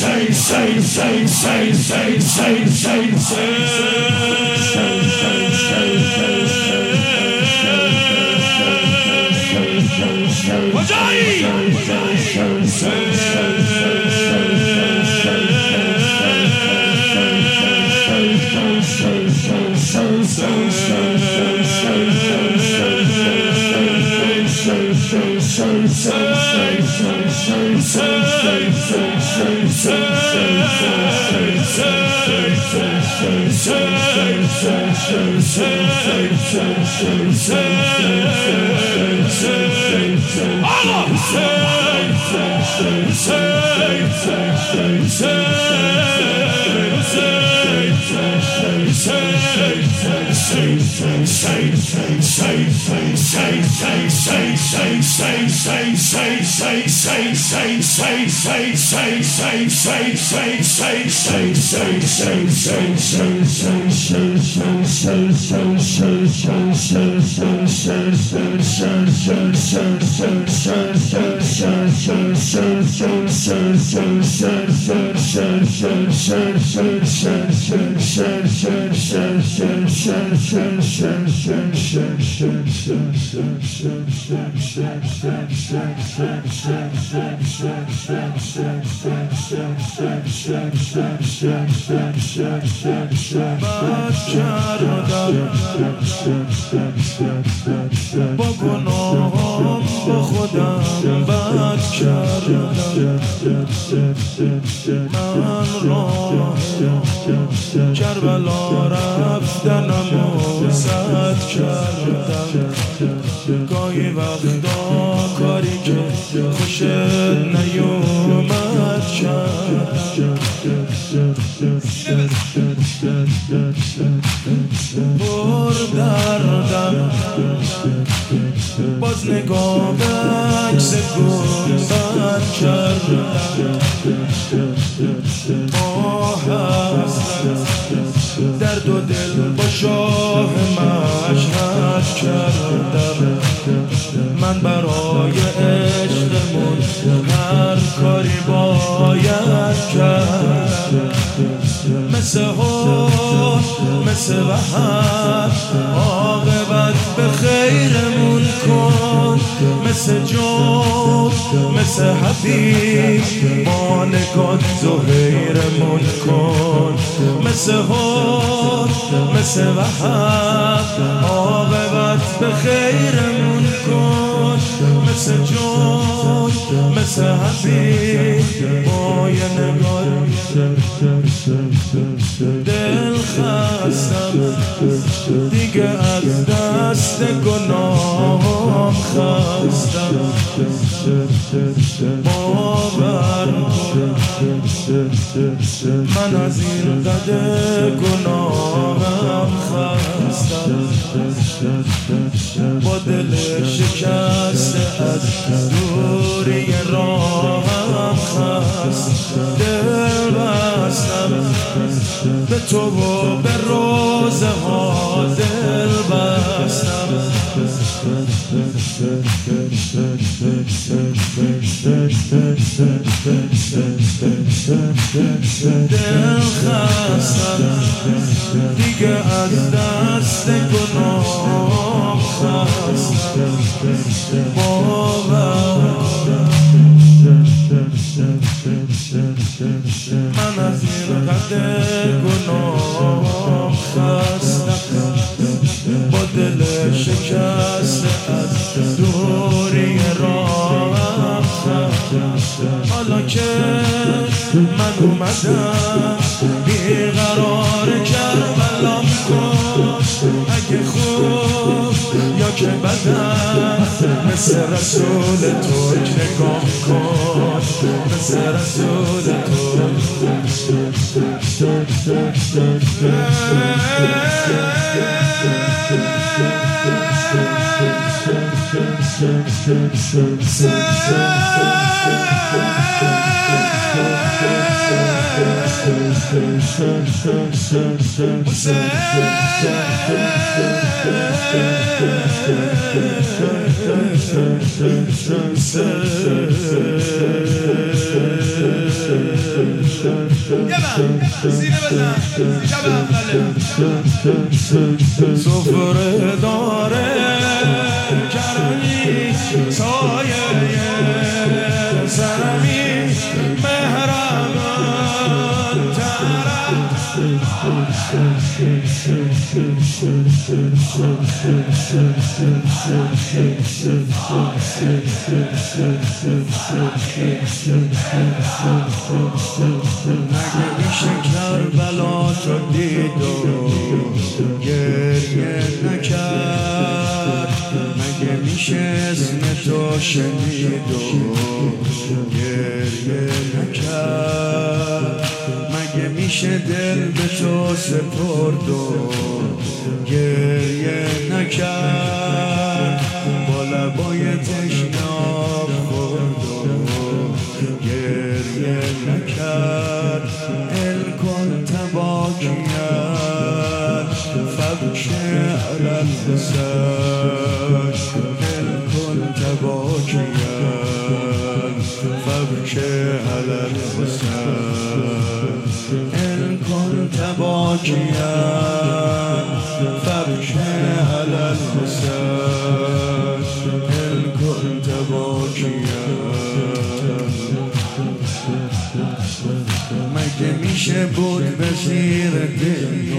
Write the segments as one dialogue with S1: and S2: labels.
S1: با گناهام با خودم بد کردم من راه کربلا رفتنم و زد کردم گاهی وقتا کاری که خوشت نیومد کردم پر دردم باز نگاه به عکس گذر کردم ماه هستم درد و دل با شاه مشهد کردم من برای عشقمون هر کاری باید کرد مثل هون مثل وحد عاقبت به خیرمون کن مثل جون مثل حبیب با نگات زهیرمون کن مثل هون مثل وحد عاقبت به خیرمون کن مثل جون مثل حبیب با یه نگات دل خستم دیگه از دست گناهم خستم باور کن من از این قدر گناهم خستم با دل شکسته از دوری راهم خستم دل بستم به تو و به روزه ها دل بستم دل خستم دیگه از دست گناه خستم باور من از این قدر گناه خستم با دل شکسته از دوری راهم خستم حالا که من اومدم بیقرار کربلام کن اگه خوب یا که بدم مثل رسول تو نگاه کن مثل رسول تو سینه بزن شب اوله سفره داره کرمی سایه سرمی مهربان ترم مگه میشه کربلا تو دید و گریه نکرد مگه میشه اسم تو شنید و گریه نکرد مگه میشه دل به تو سپرد و گریه نکرد با لبای تشناب خورد و گریه نکرد الکن تباکیت فبش علی الحسن الکن تباکیت فبش علی الحسن الکن تباکیت فبش علی الحسن الکن تباکیت مگه میشه بود به زیر دل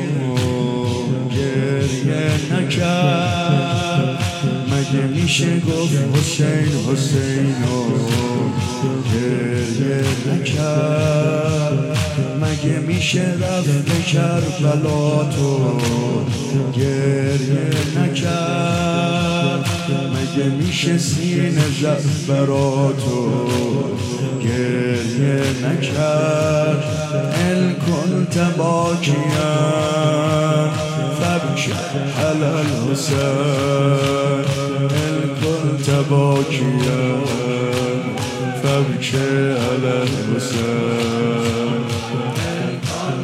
S1: گریه نکرد مگه میشه گفت حسین حسین گریه نکرد مگه میشه رفت به کربلا تو گریه نکرد مگه میشه سینه زد براتو گریه نکرد الکن تباکیت فبش علی الحسن الکن تباکیت فبش علی الحسن الکن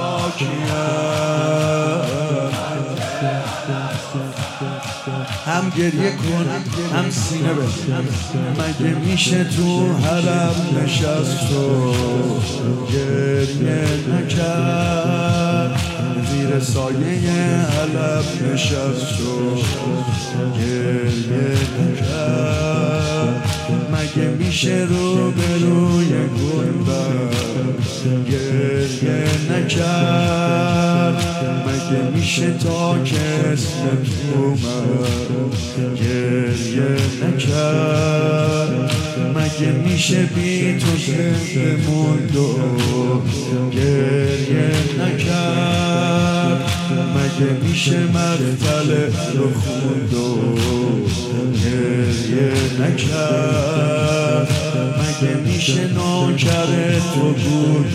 S1: تباکیت هم گریه کن هم سینه بزن مگه میشه تو حرم نشست و گریه نکرد زیر سایه علم نشست و گریه نکرد مگه میشه رو به روی گنبد گریه نکرد مگه میشه تا که اسم تو اومد گریه نکرد مگه میشه بی تو زنده موند و گریه نکرد مگه میشه مقتل رو خوند و گریه نکرد مگه میشه ناکر تو بود و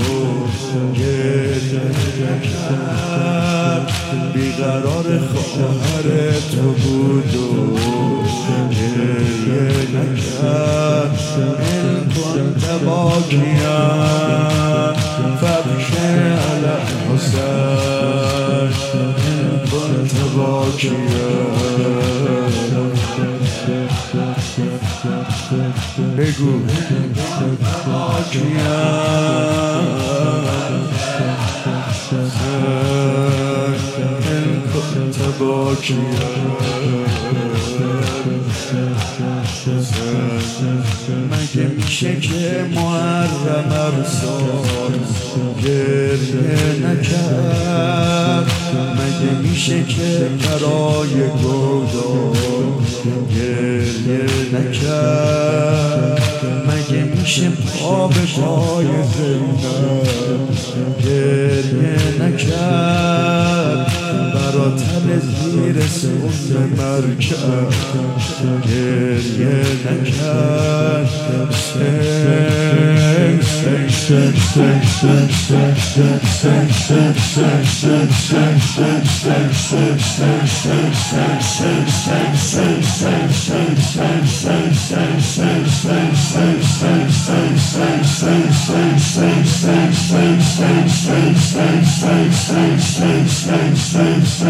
S1: گریه نکرد بیقرار خواهر تو بود و گریه نکرد الکن تباکیت فبش علی الحسن الکن تباکیت بگو مگه میشه که محرم ارسال گریه نکرد مگه میشه که برای گودان گریه نکرد مگه میشه پا به پای زینب گریه نکرد برا تل زیر سون مرکب گریه نکرد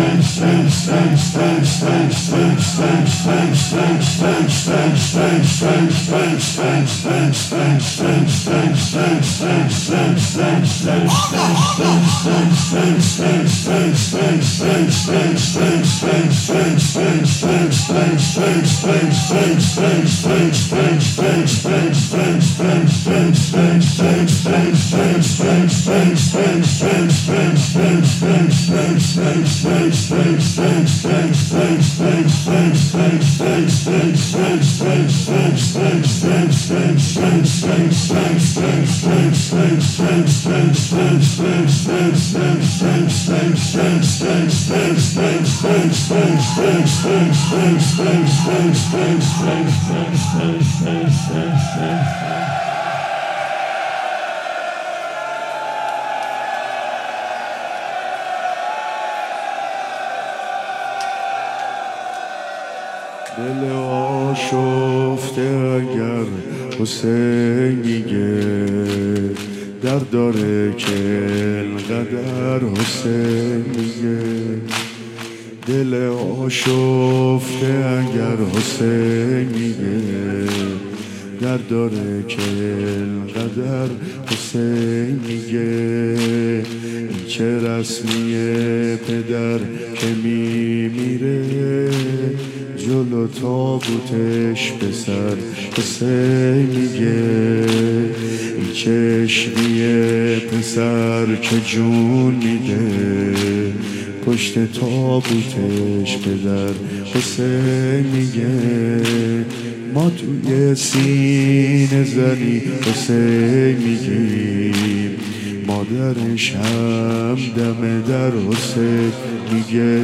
S1: دل آشفته اگر حسین میگه درد داره که انقدر حسین میگه دل آشفته اگر حسین میگه درد داره که انقدر حسین میگه این چه رسمیه پدر که میمیره جلو تابوتش به سر حسین میگه این چشمیه پسر که جون میده پشت تابوتش پدر حسین میگه ما توی سینه زنی حسین میگیم مادرش هم دم در حسین میگه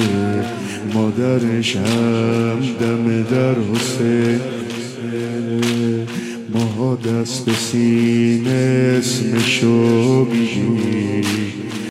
S1: مادرش هم دم در حسین ما دست به سینه اسمشو میگیم